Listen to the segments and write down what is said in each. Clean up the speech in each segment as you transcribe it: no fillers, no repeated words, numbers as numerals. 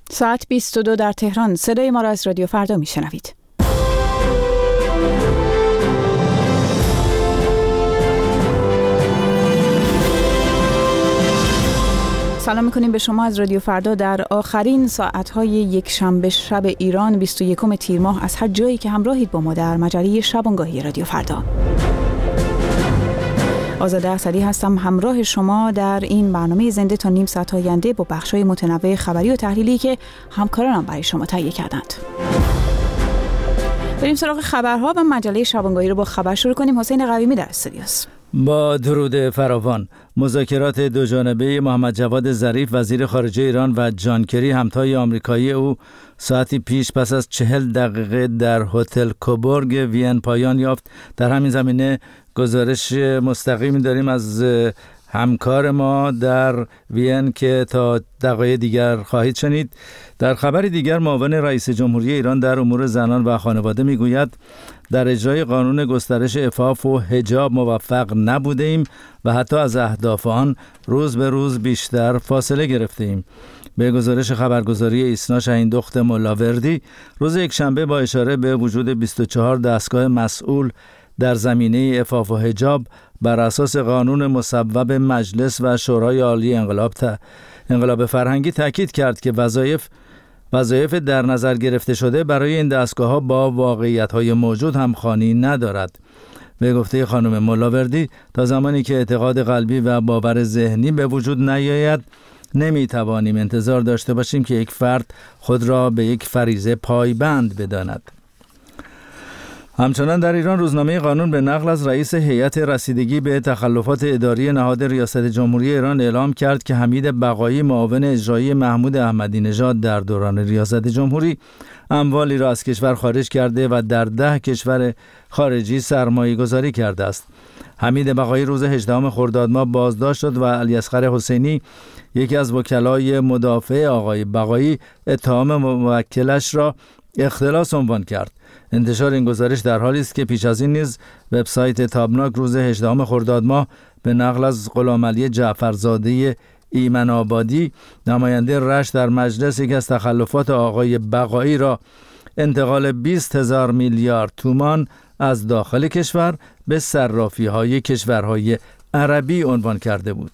ساعت 22 در تهران. صدای ما را از رادیو فردا میشنوید. سلام میکنیم به شما از رادیو فردا در آخرین ساعتهای یک شنبه شب ایران 21 تیر ماه از هر جایی که همراهید با ما در مجله شبانگاهی رادیو فردا. آزاده اسدی هستم همراه شما در این برنامه زنده تا نیم ساعت آینده با بخش‌های متنوع خبری و تحلیلی که همکارانم برای شما تهیه کردند. بریم سراغ خبرها و مجله شبانگاهی رو با خبر شروع کنیم. حسین قویمی در استودیوست. با درود فراوان، مذاکرات دوجانبه محمد جواد ظریف وزیر خارجه ایران و جان کری همتای آمریکایی او ساعتی پیش پس از 40 دقیقه در هتل کوبورگ وین پایان یافت. در همین زمینه گزارش مستقیمی داریم از همکار ما در وین که تا دقایق دیگر خواهید شنید. در خبر دیگر معاون رئیس جمهوری ایران در امور زنان و خانواده میگوید در اجرای قانون گسترش عفاف و حجاب موفق نبوده ایم و حتی از اهداف آن روز به روز بیشتر فاصله گرفته ایم. به گزارش خبرگزاری ایسنا شهیندخت ملاوردی، روز یکشنبه با اشاره به وجود 24 دستگاه مسئول در زمینه عفاف و حجاب بر اساس قانون مصوب مجلس و شورای عالی انقلاب فرهنگی تاکید کرد که وظایف در نظر گرفته شده برای این دستگاه‌ها با واقعیت‌های موجود همخوانی ندارد. به گفته خانم ملاوردی، تا زمانی که اعتقاد قلبی و باور ذهنی به وجود نیاید نمی‌توانیم انتظار داشته باشیم که یک فرد خود را به یک فریضه پایبند بداند. همچنان در ایران روزنامه قانون به نقل از رئیس هیئت رسیدگی به تخلفات اداری نهاد ریاست جمهوری ایران اعلام کرد که حمید بقایی معاون اجرایی محمود احمدی نژاد در دوران ریاست جمهوری اموالی را از کشور خارج کرده و در 10 کشور خارجی سرمایه گذاری کرده است. حمید بقایی روز 18 خرداد ماه بازداشت شد و علیاصغر حسینی، یکی از وکلای مدافع آقای بقایی، اتهام موکلش را اختلاس عنوان کرد. انتشار این گزارش در حالی است که پیش از این نیز وبسایت تابناک روز 18 خرداد ماه به نقل از غلامعلی جعفرزاده ایمن آبادی، نماینده رشت در مجلس، یکی از تخلفات آقای بقایی را انتقال 20,000 میلیارد تومان از داخل کشور به صرافی‌های کشورهای عربی عنوان کرده بود.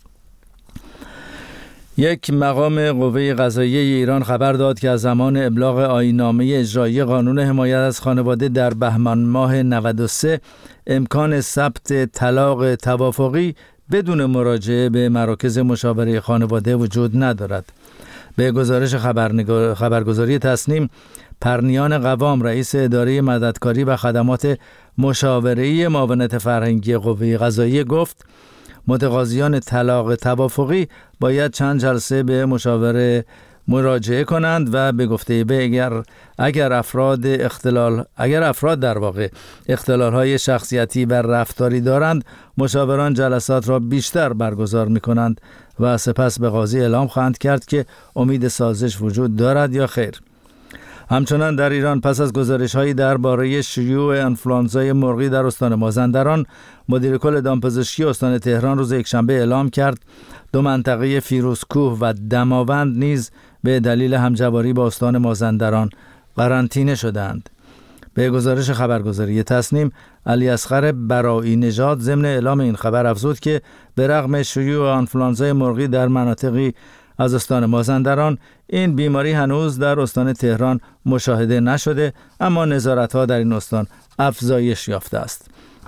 یک مقام قوه قضاییه ایران خبر داد که از زمان ابلاغ آیین‌نامه اجرایی قانون حمایت از خانواده در بهمن ماه 93 امکان ثبت طلاق توافقی بدون مراجعه به مراکز مشاوره خانواده وجود ندارد. به گزارش خبرگزاری تصنیم، پرنیان قوام رئیس اداره مددکاری و خدمات مشاوره‌ای معاونت فرهنگی قوه قضاییه گفت متقاضیان طلاق توافقی باید چند جلسه به مشاوره مراجعه کنند و به گفته اگر افراد در واقع اختلال‌های شخصیتی و رفتاری دارند، مشاوران جلسات را بیشتر برگزار می‌کنند و سپس به قاضی اعلام خواهند کرد که امید سازش وجود دارد یا خیر. همچنان در ایران پس از گزارش‌هایی درباره شیوع آنفولانزای مرغی در استان مازندران، مدیر کل دامپزشکی استان تهران روز یکشنبه اعلام کرد 2 منطقه فیروزکوه و دماوند نیز به دلیل همجواری با استان مازندران قرنطینه شدند. به گزارش خبرگزاری تصنیم، علیاصغر برایی نژاد ضمن اعلام این خبر افزود که به رغم شیوع آنفولانزای مرغی در مناطقی از استان مازندران، این بیماری هنوز در استان تهران مشاهده نشده، اما نظارت‌ها در این استان افزایش یافته است.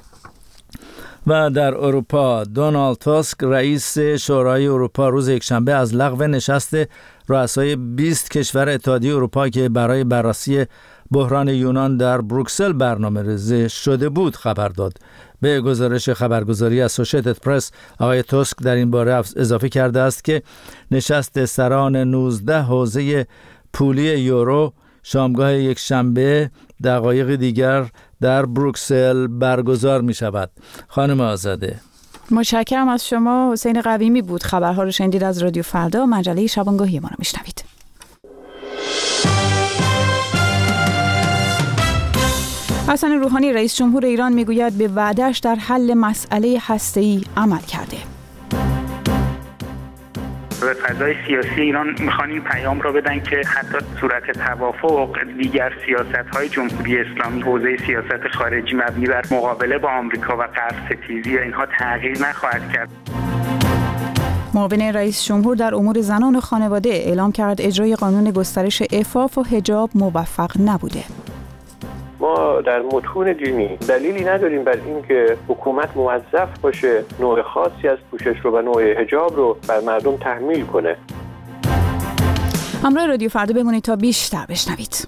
و در اروپا، دونالد تاسک رئیس شورای اروپا روز یکشنبه از لغو نشست رؤسای 20 کشور اتحادیه اروپا که برای بررسی بحران یونان در بروکسل برنامه‌ریزی شده بود خبر داد. به گزارش خبرگزاری اسوشیتد پرس، آقای تاسک در این باره اضافه کرده است که نشست سران 19 حوزه پولی یورو شامگاه یک شنبه دقایق دیگر در بروکسل برگزار می شود. خانم آزاده، متشکرم از شما. حسین قویمی بود. خبرها رو شنیدید از رادیو فردا. مجله شبانگاهی ما رو میشنوید. حسن روحانی رئیس جمهور ایران میگوید به وعده‌اش در حل مسئله هسته‌ای عمل کرده. به فضای سیاسی ایران میخوان این پیام را بدن که حتی صورت توافق دیگر سیاست‌های جمهوری اسلامی حوزه سیاست خارجی مبنی بر مقابله با آمریکا و غرب ستیزی اینها تغییر نخواهد کرد. معاون رئیس جمهور در امور زنان و خانواده اعلام کرد اجرای قانون گسترش عفاف و حجاب موفق نبوده. ما در متون دینی دلیلی نداریم بر اینکه حکومت موظف باشه نوع خاصی از پوشش رو و نوع حجاب رو بر مردم تحمیل کنه. همراه رادیو فردا بمونید تا بیشتر بشنوید.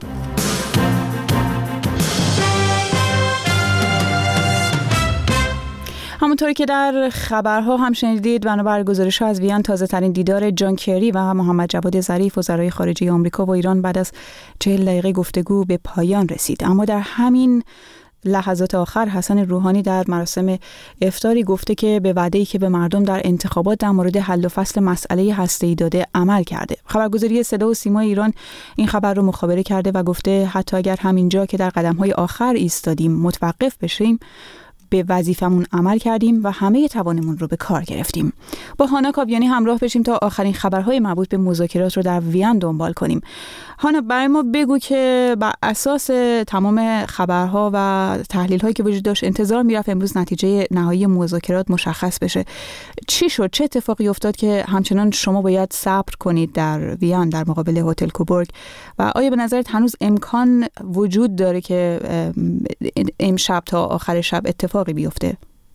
همونطوری که در خبرها هم شنیدید، بنابر گزارش‌ها از وین، تازه ترین دیدار جان کری و محمد جواد ظریف وزرای خارجه آمریکا و ایران بعد از 40 دقیقه گفتگو به پایان رسید. اما در همین لحظات آخر حسن روحانی در مراسم افطاری گفته که به وعده‌ای که به مردم در انتخابات در مورد حل و فصل مسئله هسته‌ای داده عمل کرده. خبرگزاری صدا و سیما ایران این خبر رو مخابره کرده و گفته حتی اگر همینجا که در قدم‌های آخر ایستادیم متوقف بشیم، به وظیفمون عمل کردیم و همه توانمون رو به کار گرفتیم. با هانا کاویانی همراه بشیم تا آخرین خبرهای مربوط به مذاکرات رو در وین دنبال کنیم. هانا، برای ما بگو که بر اساس تمام خبرها و تحلیل‌هایی که وجود داشت انتظار می‌رفت امروز نتیجه نهایی مذاکرات مشخص بشه. چی شد؟ چه اتفاقی افتاد که همچنان شما باید صبر کنید در وین در مقابل هتل کوبورگ؟ و آیا به نظرت هنوز امکان وجود داره که امشب تا آخر شب اتفاقی بیفته؟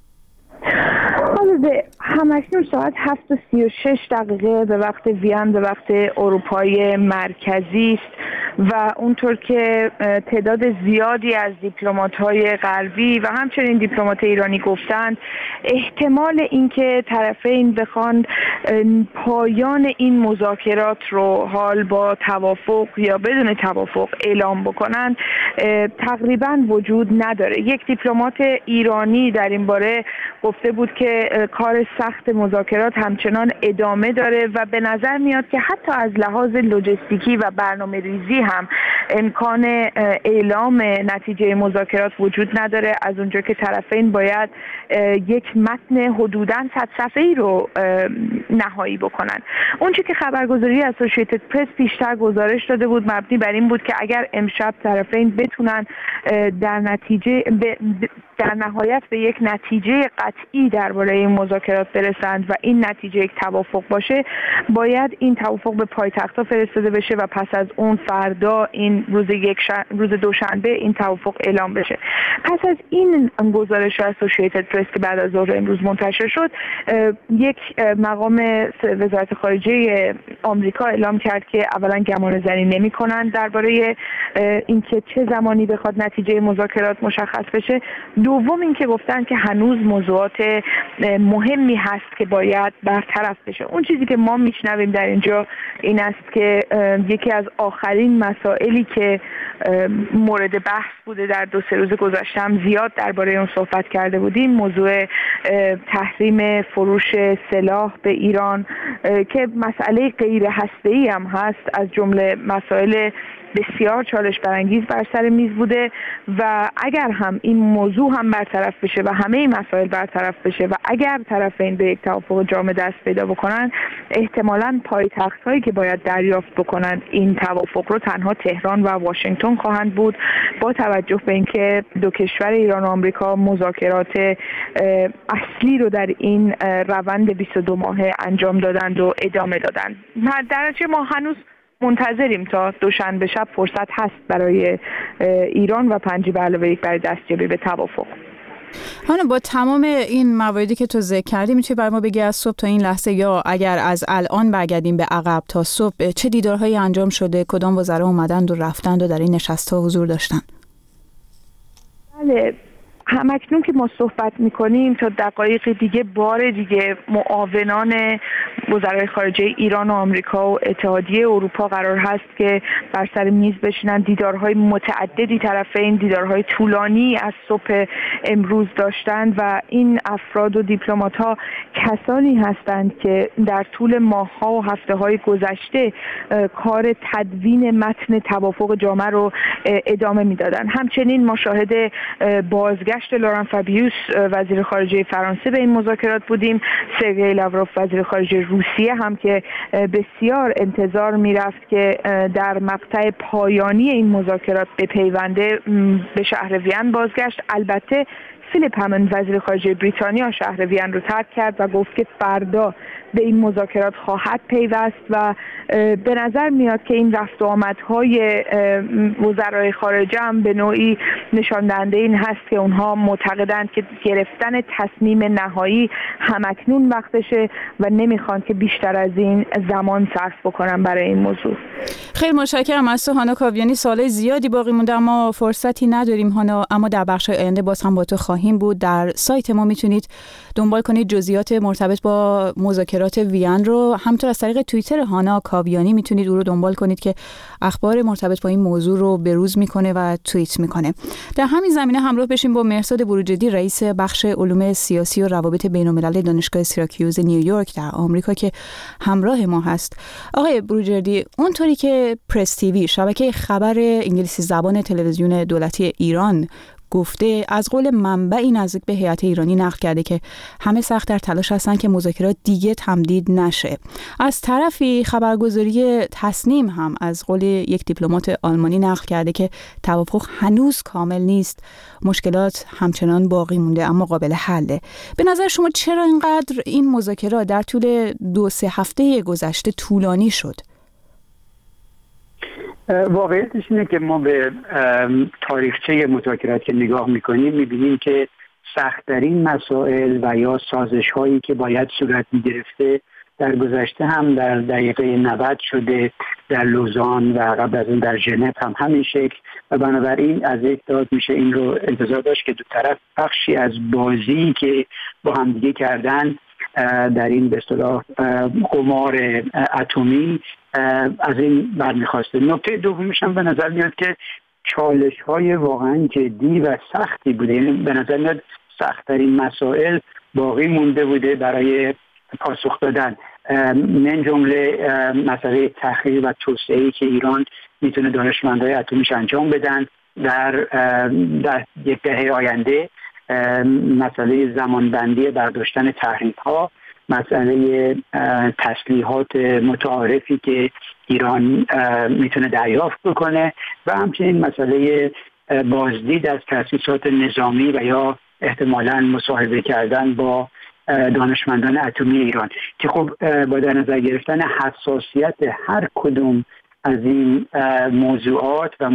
همکنون ساعت 7:36 به وقت وین، به وقت اروپای مرکزی است و اونطور که تعداد زیادی از دیپلمات‌های غربی و همچنین دیپلمات ایرانی گفتند، احتمال اینکه طرفین بخوان پایان این مذاکرات رو حال با توافق یا بدون توافق اعلام بکنند تقریباً وجود نداره. یک دیپلمات ایرانی در این باره گفته بود که کار سخت مذاکرات همچنان ادامه داره و به نظر میاد که حتی از لحاظ لوجستیکی و برنامه ریزی هم امکان اعلام نتیجه مذاکرات وجود نداره، از اونجا که طرفین باید یک متن حدوداً 100 صفحه‌ای رو نهایی بکنن. اونچه که خبرگزاری اسوسییتد پرس پیشتر گزارش داده بود مبنی بر این بود که اگر امشب طرفین بتونن در نهایت به یک نتیجه قطعی درباره این مذاکرات برسند و این نتیجه یک توافق باشه، باید این توافق به پایتخت‌ها فرستاده بشه و پس از اون فردا این روز دوشنبه این توافق اعلام بشه. پس از این گزارش اسوسییتد پرس که بعد از ظهر امروز منتشر شد، یک مقام وزارت خارجه آمریکا اعلام کرد که اولا گمانه‌زنی نمی‌کنند درباره اینکه چه زمانی بخواد نتیجه مذاکرات مشخص بشه. دوم اینکه گفتن که هنوز موضوعات مهمی هست که باید برطرف بشه. اون چیزی که ما میشنویم در اینجا این است که یکی از آخرین مسائلی که مورد بحث بوده در 2-3 روز گذشته، هم زیاد درباره اون صحبت کرده بودیم، موضوع تحریم فروش سلاح به ایران که مسئله غیر هسته‌ای هم هست، از جمله مسائل بسیار چالش برانگیز بر سر میز بوده و اگر هم این موضوع هم برطرف بشه و همه این مسائل برطرف بشه و اگر طرفین به یک توافق جامع دست پیدا بکنن، احتمالاً پایتخت‌هایی که باید دریافت بکنن این توافق رو تنها تهران و واشنگتن خواهند بود، با توجه به اینکه دو کشور ایران و آمریکا مذاکرات اصلی رو در این روند 22 ماهه انجام دادند و ادامه دادند. در نتیجه ما هنوز منتظریم تا دوشنبه شب فرصت هست برای ایران و 5+1 برای دستیابی به توافق. هانا، با تمام این مواردی که تو ذکر کردی میتونی برای ما بگی از صبح تا این لحظه یا اگر از الان برگردیم به عقب تا صبح چه دیدارهایی انجام شده، کدام وزرا اومدند و رفتند و در این نشست‌ها حضور داشتن؟ بله، همکنون که ما صحبت میکنیم تا دقایق دیگه بار دیگه معاونان وزرای خارجه ایران و آمریکا و اتحادیه اروپا قرار هست که بر سر میز بشینن. دیدارهای متعددی طرفین، دیدارهای طولانی از صبح امروز داشتند و این افراد و دیپلمات‌ها کسانی هستند که در طول ماه‌ها و هفته‌های گذشته کار تدوین متن توافق جامع رو ادامه میدادن. همچنین ما شاهد بازگشت گشت لوران فابیوس وزیر خارجه فرانسه به این مذاکرات بودیم، سرگئی لاوروف وزیر خارجه روسیه هم که بسیار انتظار میرفت که در مقطع پایانی این مذاکرات به پیونده به شهر وین بازگشت. البته فیلیپ همند وزیر خارجه بریتانیا شهر وین رو ترک کرد و گفت که فردا به این مذاکرات خواهد پیوست و به نظر میاد که این رفت و آمدهای وزرای خارجه هم به نوعی نشان دهنده این هست که اونها معتقدند که گرفتن تصمیم نهایی همکنون وقتشه و نمیخوان که بیشتر از این زمان صرف بکنن برای این موضوع. خیلی متشکرم از تو هانا کاویانی. سوالای زیادی باقی مونده اما فرصتی نداریم هانا، اما در بخش آینده باز هم با تو خواهیم بود. در سایت ما میتونید دنبال کنید جزئیات مرتبط با مذاکرات وین رو، همینطور از طریق توییتر هانا کاویانی میتونید او رو دنبال کنید که اخبار مرتبط با این موضوع رو بروز میکنه و توییت میکنه. در همین زمینه همراه بشیم با مهرزاد بروجردی رئیس بخش علوم سیاسی و روابط بین‌الملل دانشگاه سیراکیوز نیویورک در آمریکا که همراه ما هست. آقای بروجردی، اونطوری که پرس تیوی شبکه خبر انگلیسی زبان تلویزیون دولتی ایران گفته، از قول منبعی نزدیک به هیئت ایرانی نقل کرده که همه سخت در تلاش هستن که مذاکرات دیگه تمدید نشه. از طرفی خبرگزاری تصنیم هم از قول یک دیپلمات آلمانی نقل کرده که توافق هنوز کامل نیست، مشکلات همچنان باقی مونده اما قابل حله. به نظر شما چرا اینقدر این مذاکرات در طول 2-3 هفته گذشته طولانی شد؟ واقعیتش اینه که ما به تاریخچه مذاکرات که نگاه میکنیم میبینیم که سخت‌ترین مسائل و یا سازش‌هایی که باید صورت میگرفته در گذشته هم در دقیقه 90 شده، در لوزان و قبل از اون در ژنو هم همین شکل، و بنابراین از یک داد میشه این رو انتظار داشت که دو طرف بخشی از بازی که با هم دیگه کردن در این به اصطلاح قمار اتمی از این برمیخواسته. نکته دومیش هم به نظر میاد که چالش‌های واقعا جدی و سختی بوده، یعنی به نظر میاد سخت‌ترین مسائل باقی مونده بوده برای پاسخ دادن، من جمله مسئله تحقیق و توسعه‌ای که ایران میتونه دانشمندای اتمیش انجام بدن در یک دهه آینده، مسئله زمانبندی برداشتن تحریم‌ها، مسئله تسلیحات متعارفی که ایران میتونه دریافت بکنه و همچنین مسئله بازدید از تأسیسات نظامی و یا احتمالاً مصاحبه کردن با دانشمندان اتمی ایران که خب با در نظر گرفتن حساسیت هر کدوم از این موضوعات و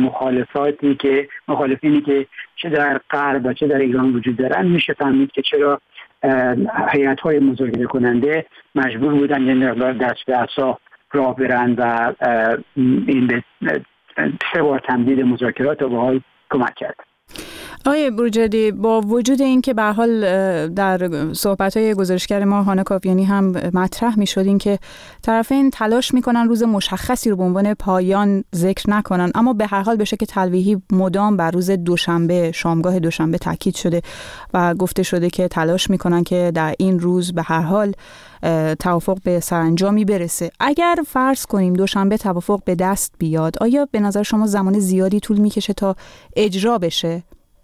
مخالفینی که چه در غرب و چه در ایران وجود دارن، میشه فهمید که چرا هیئت‌های مذاکره کننده مجبور بودن یه مقدار دست به عصا راه برن و این به 3 بار تمدید مذاکرات رو به حال کمک کرد. آقای بروجردی، با وجود این که به هر حال در صحبت‌های گزارشگر ما هانا کاویانی هم مطرح می‌شد این که طرفین تلاش می‌کنن روز مشخصی رو به عنوان پایان ذکر نکنن، اما به هر حال به شکل تلویحی مدام بر روز دوشنبه، شامگاه دوشنبه تاکید شده و گفته شده که تلاش می‌کنن که در این روز به هر حال توافق به سرانجامی برسه. اگر فرض کنیم دوشنبه توافق به دست بیاد، آیا به نظر شما زمان زیادی طول می‌کشه تا اجرا بشه؟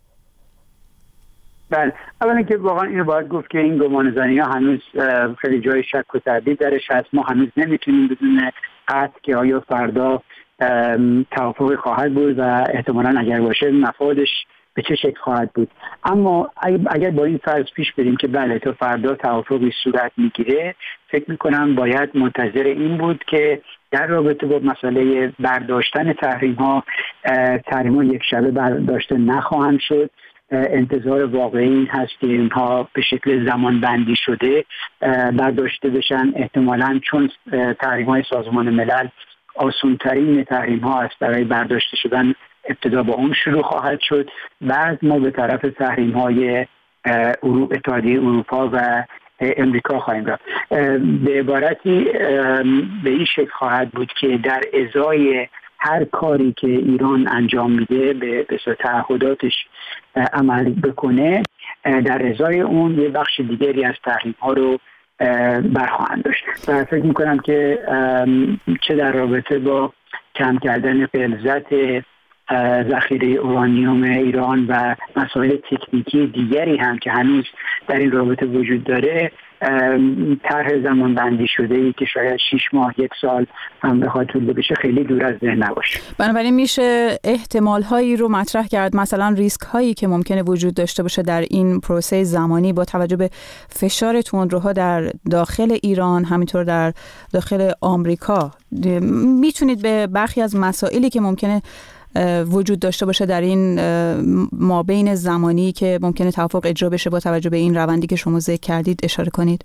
بله، اولا که واقعا اینو باید گفت که این گمانه‌زنی‌ها هنوز خیلی جای شک و تردید درش هست. ما هنوز نمیتونیم بدون قطع که آیا فردا توافق خواهد بود و احتمالاً اگر باشه مفادش به چه شکل خواهد بود. اما اگر با این فرض پیش بریم که بله تا فردا توافقی صورت میگیره، فکر میکنم باید منتظر این بود که در رابطه با مسئله برداشتن تحریم‌ها یک شبه برداشته نخواهند شد. انتظار واقعی این هست که اینها به شکل زمان بندی شده برداشته بشن، احتمالاً چون تحریم‌های سازمان ملل آسان‌ترین تحریم‌ها است برای برداشته شدن، ابتدا با اون شروع خواهد شد، بعد ما به طرف تحریم‌های اتحادیه اروپا و امریکا خواهیم رفت. به عبارتی به این شکل خواهد بود که در ازای هر کاری که ایران انجام میده به تعهداتش عمل بکنه، در ازای اون یه بخش دیگری از تحریم‌ها رو برخواهند داشت و فکر میکنم که چه در رابطه با کم کردن غلظت ذخیره اورانیوم ایران و مسائل تکنیکی دیگری هم که هنوز در این رابطه وجود داره، طرح زمان بندی شده ای که شاید 6 ماه 1 سال هم بخواد طول بشه خیلی دور از ذهن نباشه. بنابراین میشه احتمال هایی رو مطرح کرد، مثلا ریسک هایی که ممکنه وجود داشته باشه در این پروسه زمانی با توجه به فشار تندروها در داخل ایران، همینطور در داخل آمریکا. میتونید به برخی از مسائلی که ممکنه وجود داشته باشه در این مابین زمانی که ممکنه توافق اجرا بشه با توجه به این روندی که شما ذکر کردید اشاره کنید؟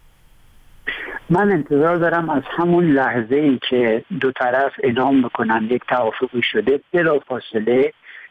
من انتظار دارم از همون لحظه‌ای که دو طرف اعلام بکنن یک توافقی شده، بلافاصله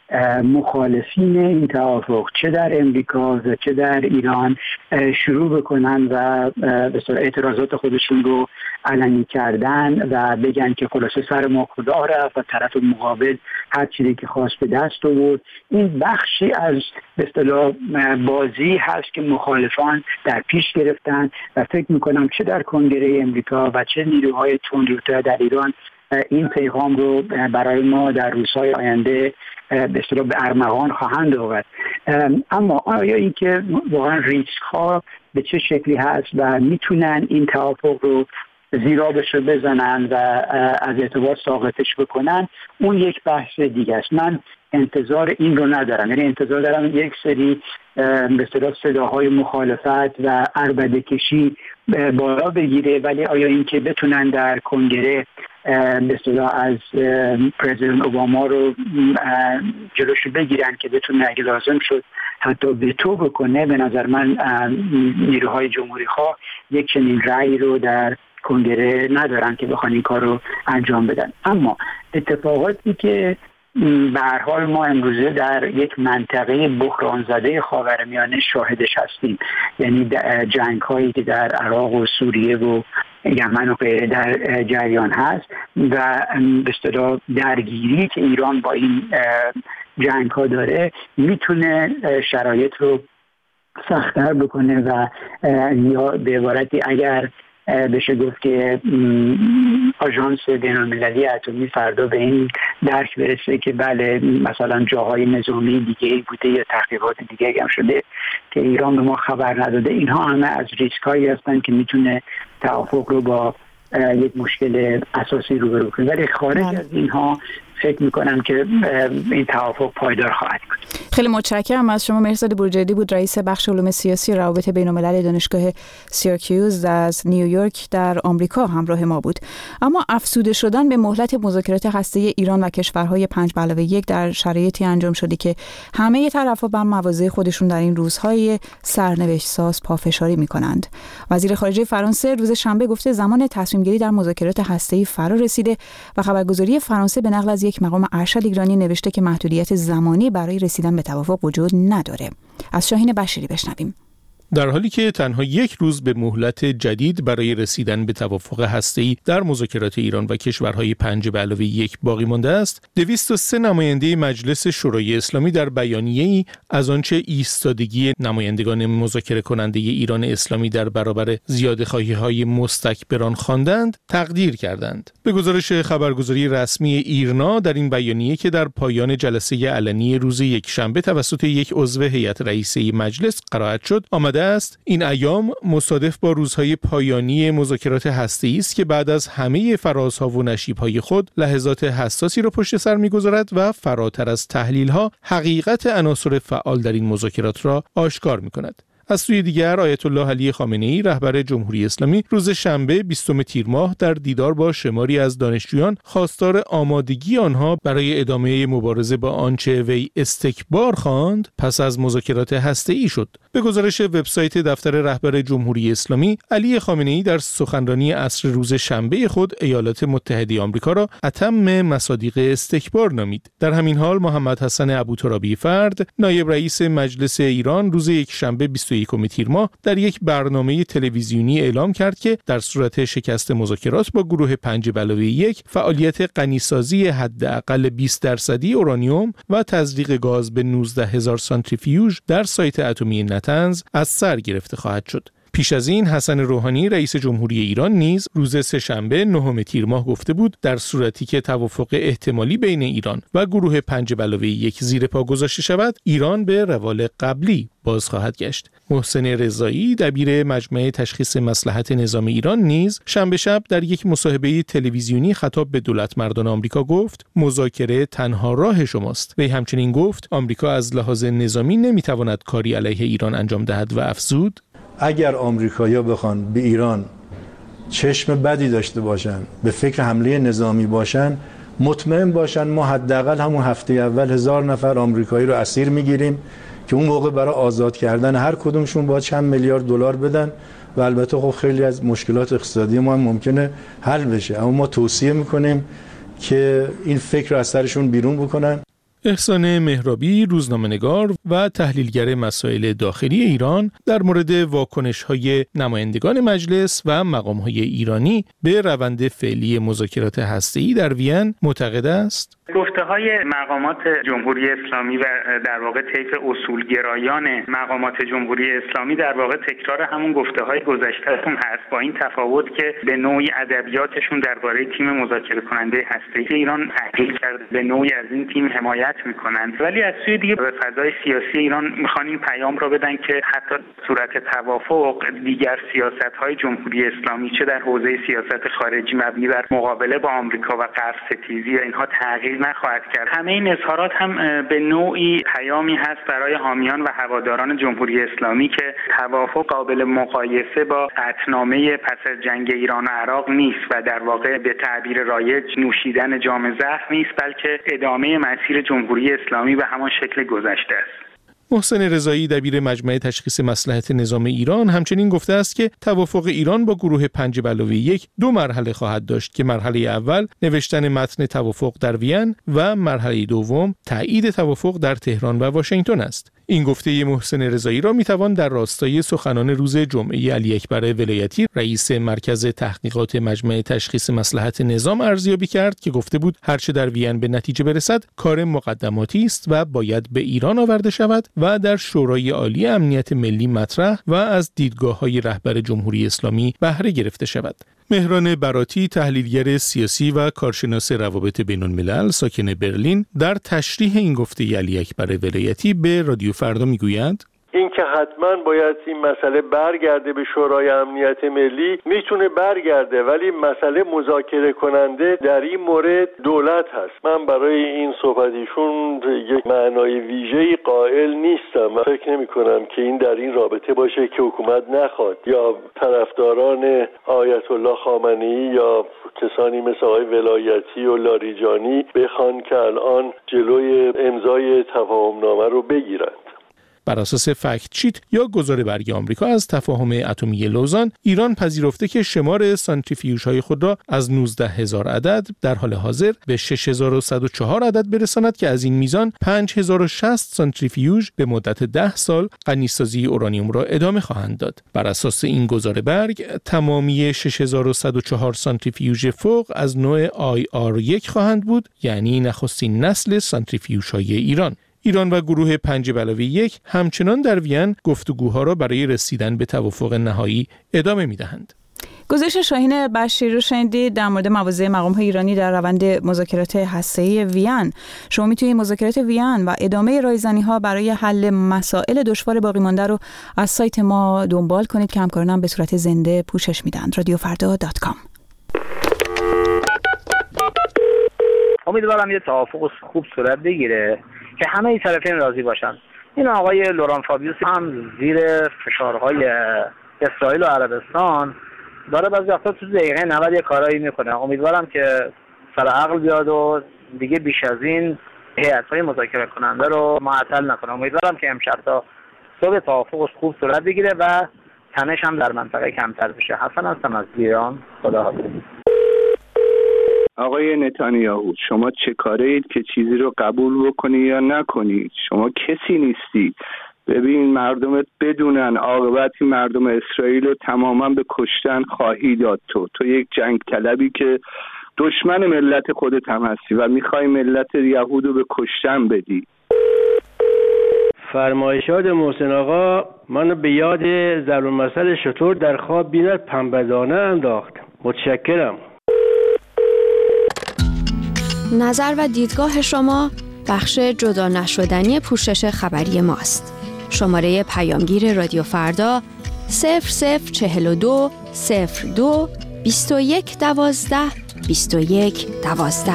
مخالفین این توافق چه در امریکا و چه در ایران شروع بکنن و به صورت اعتراضات خودشون رو علنی کردن و بگن که خلاصه سر ما خدا رفت و طرف مقابل هر چیزی که خواست به دست آورد. این بخشی از به اصطلاح بازی هست که مخالفان در پیش گرفتن و فکر میکنم چه در کنگره امریکا و چه نیروهای تندروتر در ایران این پیغام رو برای ما در روزهای آینده به اصطلاح به ارمغان خواهند آورد. اما آیا این که واقعا ریسک ها به چه شکلی هست و میتونن این توافق رو زیرابش رو بزنن و از اعتبار ساقطش بکنن، اون یک بحث دیگه است. من انتظار این رو ندارم، یعنی انتظار دارم یک سری به اصطلاح صداهای مخالفت و عربده کشی بالا بگیره، ولی آیا این که بتونن در کنگره به اصطلاح از پرزیدنت اوباما رو جلوش بگیرن که بتونه اگه لازم شد حتی وتو بکنه، به نظر من نیروهای جمهوری خواه یک چنین رأی رو در کنگره ندارن که بخوان این کار رو انجام بدن. اما اتفاقاتی که به هر حال ما امروزه در یک منطقه بحران زده خاورمیانه شاهدش هستیم، یعنی جنگ هایی که در عراق و سوریه و یمن و غیره در جریان هست و به اصطلاح درگیری که ایران با این جنگ ها داره میتونه شرایط رو سخت‌تر بکنه و یا به عبارتی اگر بشه گفت که آژانس بین‌المللی اتمی فردا به این درک برسه که بله مثلا جاهای نظامی دیگه بوده یا تحقیقات دیگه هم شده که ایران به ما خبر نداده، اینها همه از ریسک هایی هستن که میتونه توافق رو با یک مشکل اساسی روبرو کنه. ولی خارج از اینها فکر میکنم که این توافق پایدار خواهد بود. خیلی متشکرم از شما. مهرزاد بروجردی بود، رئیس بخش علوم سیاسی و روابط بین‌المللی دانشگاه سیراکیوز از نیویورک در آمریکا همراه ما بود. اما افزوده شدن به مهلت مذاکرات هسته‌ای ایران و کشورهای 5+1 در شرایطی انجام شده که همه طرف‌ها بر مواضع خودشون در این روزهای سرنوشت ساز پافشاری می‌کنند. وزیر خارجه فرانسه روز شنبه گفته زمان تصمیم‌گیری در مذاکرات هسته‌ای فرا رسیده و خبرگزاری فرانسه به نقل از یک مقام ارشد ایرانی نوشته که محدودیت زمانی برای رسیدن به توافق وجود نداره. از شاهین بشیری بشنویم. در حالی که تنها 1 روز به مهلت جدید برای رسیدن به توافق هسته‌ای در مذاکرات ایران و کشورهای 5+1 باقی مانده است، 203 نماینده مجلس شورای اسلامی در بیانیه‌ای از آنچه ایستادگی نمایندگان مذاکره کننده ایران اسلامی در برابر زیاده‌خواهی‌های مستکبران خواندند، تقدیر کردند. به گزارش خبرگزاری رسمی ایرنا در این بیانیه که در پایان جلسه علنی روز یکشنبه توسط یک عضو هیئت رئیسه مجلس قرائت شد، آمده است این ایام مصادف با روزهای پایانی مذاکرات هسته‌ای است که بعد از همه فرازها و نشیب‌های خود لحظات حساسی را پشت سر می‌گذارد و فراتر از تحلیل‌ها حقیقت عناصر فعال در این مذاکرات را آشکار می‌کند. از سوی دیگر آیت الله علی خامنه‌ای رهبر جمهوری اسلامی روز شنبه 20 تیر ماه در دیدار با شماری از دانشجویان خواستار آمادگی آنها برای ادامه مبارزه با آنچه وی استکبار خواند پس از مذاکرات هسته‌ای شد. به گزارش وبسایت دفتر رهبر جمهوری اسلامی، علی خامنه‌ای در سخنرانی عصر روز شنبه خود ایالات متحده آمریکا را اتم مصادیق استکبار نامید. در همین حال محمد حسن ابوترابی فرد، نایب رئیس مجلس ایران، روز یکشنبه 21 تیر ماه در یک برنامه تلویزیونی اعلام کرد که در صورت شکست مذاکرات با گروه 5+1 فعالیت غنیسازی حداقل 20% اورانیوم و تزریق گاز به 19,000 سانتریفیوژ در سایت اتمی نتنز از سر گرفته خواهد شد. پیش از این حسن روحانی رئیس جمهوری ایران نیز روز سه‌شنبه 9 تیر ماه گفته بود در صورتی که توافق احتمالی بین ایران و گروه 5+1 زیر پا گذاشته شود، ایران به روال قبلی باز خواهد گشت. محسن رضایی دبیر مجمع تشخیص مصلحت نظام ایران نیز شنبه شب در یک مصاحبه تلویزیونی خطاب به دولتمردان آمریکا گفت مذاکره تنها راه شماست. وی همچنین گفت آمریکا از لحاظ نظامی نمیتواند کاری علیه ایران انجام دهد و افزود اگر آمریکایی‌ها بخوان به ایران چشم بدی داشته باشن، به فکر حمله نظامی باشن، مطمئن باشن ما حداقل همون هفته اول 1000 نفر آمریکایی رو اسیر میگیریم که اون موقع برای آزاد کردن هر کدومشون باید چند میلیارد دلار بدن و البته خب خیلی از مشکلات اقتصادی ما هم ممکنه حل بشه، اما ما توصیه میکنیم که این فکر رو از سرشون بیرون بکنن. احسان مهرابی، روزنامه‌نگار و تحلیلگر مسائل داخلی ایران، در مورد واکنش‌های نمایندگان مجلس و مقام‌های ایرانی به روند فعلی مذاکرات هسته‌ای در وین معتقد است گفته‌های مقامات جمهوری اسلامی و در واقع طیف اصولگرایان مقامات جمهوری اسلامی در واقع تکرار همون گفته‌های گذشته‌شون هست، با این تفاوت که به نوعی ادبیاتشون درباره تیم مذاکره کننده هسته‌ای ایران تحقیق کرده، به نوعی از این تیم حمایت میکنن، ولی از سوی دیگه به فضای سیاسی ایران میخوان این پیام رو بدن که حتی صورت توافق دیگر سیاست‌های جمهوری اسلامی چه در حوزه سیاست خارجی مبنی بر مقابله با آمریکا و غرب ستیزی اینها تغییر نخواهد کرد. همه این اظهارات هم به نوعی پیامی هست برای حامیان و هواداران جمهوری اسلامی که توافق قابل مقایسه با قطعنامه پس از جنگ ایران و عراق نیست و در واقع به تعبیر رایج نوشیدن جام زهر نیست، بلکه ادامه مسیر جمهوری اسلامی به همان شکل گذشته است. محسن رضایی دبیر مجمع تشخیص مصلحت نظام ایران همچنین گفته است که توافق ایران با گروه 5+1 دو مرحله خواهد داشت که مرحله اول نوشتن متن توافق در وین و مرحله دوم تایید توافق در تهران و واشنگتن است. این گفته محسن رضایی را میتوان در راستای سخنان روز جمعه علی اکبر ولایتی رئیس مرکز تحقیقات مجمع تشخیص مصلحت نظام ارزیابی کرد که گفته بود هرچه در وین به نتیجه برسد کار مقدماتی است و باید به ایران آورده شود و در شورای عالی امنیت ملی مطرح و از دیدگاه‌های رهبر جمهوری اسلامی بهره گرفته شود. مهران براتی، تحلیلگر سیاسی و کارشناس روابط بین‌الملل ساکن برلین، در تشریح این گفته علی اکبر ولایتی به رادیو فردا میگوید این که حتما باید این مسئله برگرده به شورای امنیت ملی میتونه برگرده، ولی مسئله مذاکره کننده در این مورد دولت هست. من برای این صحبتیشون یک معنای ویژه‌ای قائل نیستم. من فکر نمی کنم که این در این رابطه باشه که حکومت نخواد یا طرفداران آیت الله خامنه‌ای یا کسانی مثل آقای ولایتی و لاریجانی بخوان که الان جلوی امضای تفاهمنامه رو بگیرند. بر اساس فکت شیت یا گزاره برگ آمریکا از تفاهم اتمی لوزان، ایران پذیرفته که شمار سانتریفیوژهای خود را از 19,000 عدد در حال حاضر به 6,104 عدد برساند که از این میزان 5,060 سانتریفیوژ به مدت 10 سال غنیسازی اورانیوم را ادامه خواهند داد. بر اساس این گزاره برگ، تمامی 6,104 سانتریفیوژ فوق از نوع IR1 خواهند بود، یعنی نخستین نسل سانتریفیوژهای ایران و گروه 5+1 همچنان در وین گفتگوها را برای رسیدن به توافق نهایی ادامه می‌دهند. گزارش شاهین بشیر رو شنیدید در مورد مواضع مقام‌های ایرانی در روند مذاکرات هسته‌ای وین. شما میتونید مذاکرات وین و ادامه رایزنی‌ها برای حل مسائل دشوار باقی مانده رو از سایت ما دنبال کنید که همکارانم به صورت زنده پوشش میدن. radiofarda.com. امیدوارم یه توافق خوب صورت بگیره که همه ای طرفین راضی باشن. این آقای لوران فابیوس هم زیر فشارهای اسرائیل و عربستان داره بعضی وقتا تو دقیقه 90 یه کارایی میکنه. امیدوارم که سر عقل بیاد و دیگه بیش از این هیئت‌های مذاکره کننده رو معطل نکنه. امیدوارم که امشب تا صبح توافق خوب صورت بگیره و تنش هم در منطقه کمتر بشه. حسن هستم از ایران. خداحافظ. آقای نتانیاهو، شما چه کاره اید که چیزی رو قبول بکنی یا نکنی؟ شما کسی نیستی. ببین مردمت بدونن عاقبتی مردم اسرائیل رو تماما به کشتن خواهی داد. تو یک جنگ طلبی که دشمن ملت خودت هم هستی و میخوای ملت یهود رو به کشتن بدی. فرمایشات محسن آقا منو به یاد ضرب‌المثل شتر در خواب بیند پنبه‌دانه انداخت. متشکرم. نظر و دیدگاه شما بخش جدا نشدنی پوشش خبری ماست. شماره پیامگیر رادیو فردا 0042 02 21 12 21 12.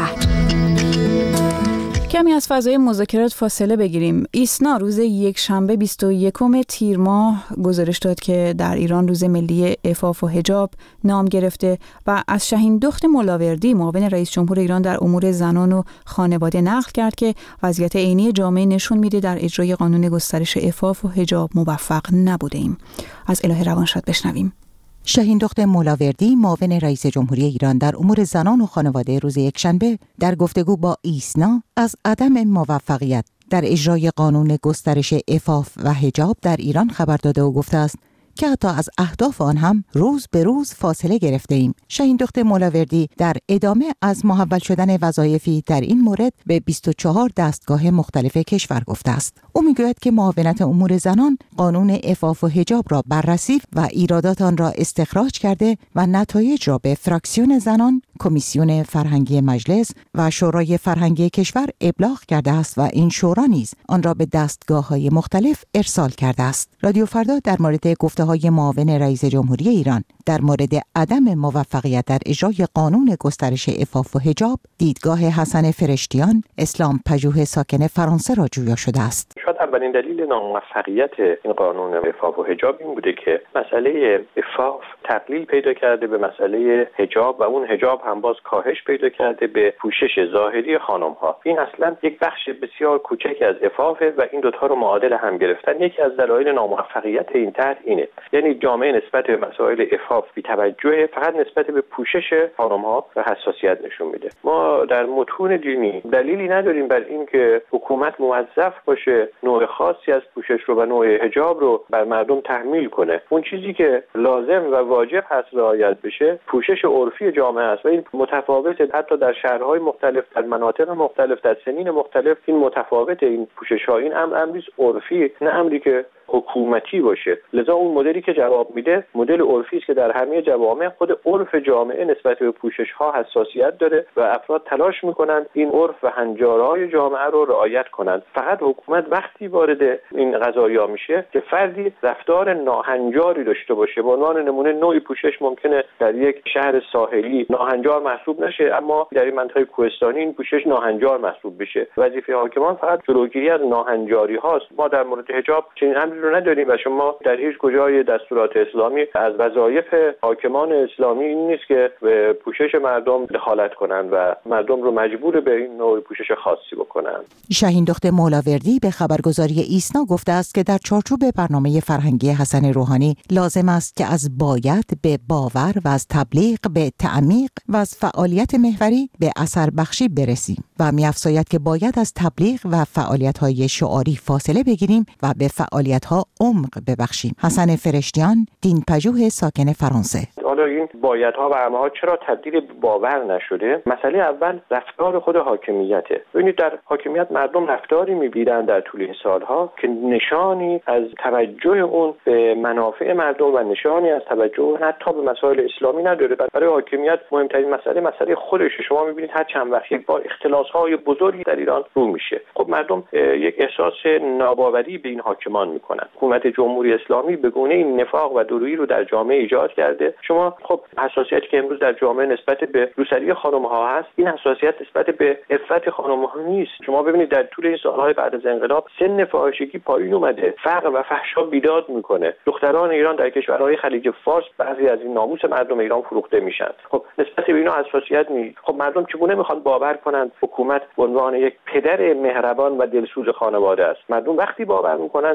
کمی از فضای مذاکرات فاصله بگیریم. ایسنا روز یکشنبه 21 تیر ماه گزارش داد که در ایران روز ملی عفاف و حجاب نام گرفته و از شهین دخت ملاوردی معاون رئیس جمهور ایران در امور زنان و خانواده نقل کرد که وضعیت عینی جامعه نشون میده در اجرای قانون گسترش عفاف و حجاب موفق نبوده ایم. از الهه روانشاد بشنویم. شهین دخت ملاوردی معاون رئیس جمهوری ایران در امور زنان و خانواده روز یکشنبه در گفتگو با ایسنا از عدم موفقیت در اجرای قانون گسترش عفاف و حجاب در ایران خبر داده و گفته است که حتی از اهداف آن هم روز به روز فاصله گرفته ایم. شهین دخت ملاوردی در ادامه از محول شدن وظایفی در این مورد به 24 دستگاه مختلف کشور گفته است. او میگوید که معاونت امور زنان قانون عفاف و حجاب را بررسی و ایرادات آن را استخراج کرده و نتایج را به فراکسیون زنان، کمیسیون فرهنگی مجلس و شورای فرهنگی کشور ابلاغ کرده است و این شورا نیز آن را به دستگاه‌های مختلف ارسال کرده است. رادیو فردا در مورد گفته‌های معاون رئیس جمهوری ایران در مورد عدم موفقیت در اجرای قانون گسترش عفاف و حجاب دیدگاه حسن فرشتیان، اسلام پژوه ساکن فرانسه را جویا شده است. شاید اولین دلیل ناموفقیت این قانون عفاف و حجاب این بوده که مسئله عفاف تقلیل پیدا کرده به مسئله حجاب و اون حجاب هم باز کاهش پیدا کرده به پوشش ظاهری خانم‌ها. این اصلا یک بخش بسیار کوچکی از عفافه و این دوتا رو معادل هم گرفتن. یکی از دلایل ناموفقیت این طرح اینه، یعنی جامعه نسبت به مسائل عفاف بی‌توجهه، فقط نسبت به پوشش خانم‌ها و حساسیت نشون میده. ما در متون دینی دلیلی نداریم بر این که حکومت موظف باشه نوع خاصی از پوشش رو و نوع حجاب رو بر مردم تحمیل کنه. اون چیزی که لازم و واجب هست رعایت بشه پوشش عرفی جامعه است و این متفاوته، حتی در شهرهای مختلف، در مناطق مختلف، در سنین مختلف این متفاوته. این پوشش‌ها این امری عرفی نه امری که حکومتی باشه. لذا اون مدلی که جواب میده مدل عرفی است که در همه جوامع خود عرف جامعه نسبت به پوشش‌ها حساسیت داره و افراد تلاش میکنن این عرف و هنجارهای جامعه رو رعایت کنند. فقط حکومت وقتی وارد این قضایا میشه که فردی رفتار ناهنجاری داشته باشه. به عنوان نمونه نوعی پوشش ممکنه در یک شهر ساحلی ناهنجار محسوب نشه اما در این منطقه کوهستانی این پوشش ناهنجار محسوب بشه. وظیفه حاکمان فقط جلوگیری از ناهنجاری هاست. ما در مورد حجاب چنین امری رو نداریم و شما در هیچ کجای دستورات اسلامی از وظایف حاکمان اسلامی این نیست که به پوشش مردم دخالت کنند و مردم رو مجبور به این نوع پوشش خاصی بکنند. شهین دخت ملاوردی به خبرگزاری ایسنا گفته است که در چارچوب برنامه فرهنگی حسن روحانی لازم است که از باید به باور و از تبلیغ به تعمیق و از فعالیت محوری به اثر بخشی برسیم و می‌افزاید که باید از تبلیغ و فعالیت‌های شعاری فاصله بگیریم و به فعالیت‌ها عمق ببخشیم. حسن فرشتیان، دین‌پژوه ساکن فرانسه. حالا این بایدها و امرها چرا تبدیل به باور نشده؟ مسئله اول رفتار خود حاکمیته. ببینید در حاکمیت مردم رفتاری می‌بینن در طول این سالها که نشانی از توجه اون به منافع مردم و نشانی از توجه اون حتی به مسائل اسلامی نداره. برای حاکمیت مهمترین مسئله خودشه. شما می‌بینید هر چند وقت یک بار اختلاس‌های بزرگی در ایران رو میشه. خب مردم یک احساس ناباوری به این حاکمان میکنن. حکومت جمهوری اسلامی به گونه این نفاق و دورویی رو در جامعه ایجاد کرده. شما خب حساسیتی که امروز در جامعه نسبت به روسری خانم‌ها هست، این حساسیت نسبت به عفت خانم‌ها نیست. شما ببینید در طول این سال‌های بعد از انقلاب سن فاحشگی پایین اومده، فقر و فحشا بیداد میکنه. دختران ایران در کشورهای خلیج فارس بعضی از این ناموس مردم ایران فروخته میشن. خب نسبت به اینا حساسیت نیست. خب مردم چگونه میخوان باور کنند حکومت به عنوان یک پدر مهربان و دلسوز خانواده است؟ مردم وقتی باور میکنن که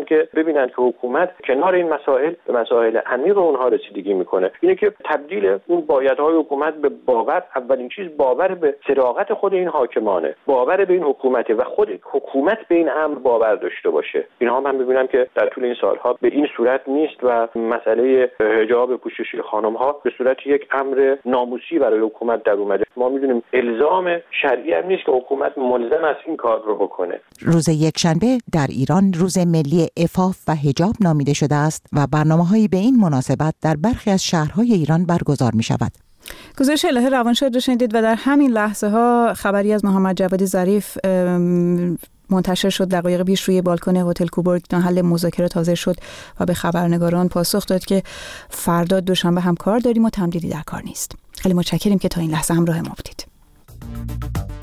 ببینن که حکومت کنار این مسائل به مسائل عمیق اونها رسیدگی میکنه. اینه که تبدیل اون بایدهای حکومت به باور، اولین چیز باور به صداقت خود این حاکمانه، باور به این حکومته و خود حکومت به این امر باور داشته باشه. اینها من میبینم که در طول این سالها به این صورت نیست و مسئله حجاب پوششی خانم‌ها به صورت یک امر ناموسی برای حکومت در اومده. ما میدونیم الزام شرعی هم نیست که حکومت ملزم است این کار رو بکنه. روز یکشنبه در ایران روز ملی عفاف و حجاب نامیده شده است و برنامه‌هایی به این مناسبت در برخی از شهرهای ایران برگزار می‌شود. گزارش الهه روانشاد رو شنیدید و در همین لحظه ها خبری از محمد جواد ظریف منتشر شد. دقایق پیش روی بالکن هتل کوبورگ محل مذاکره حاضر شد و به خبرنگاران پاسخ داد که فردا دوشنبه هم کار داریم و تمدیدی در کار نیست. خیلی متشکریم که تا این لحظه همراه ما بودید.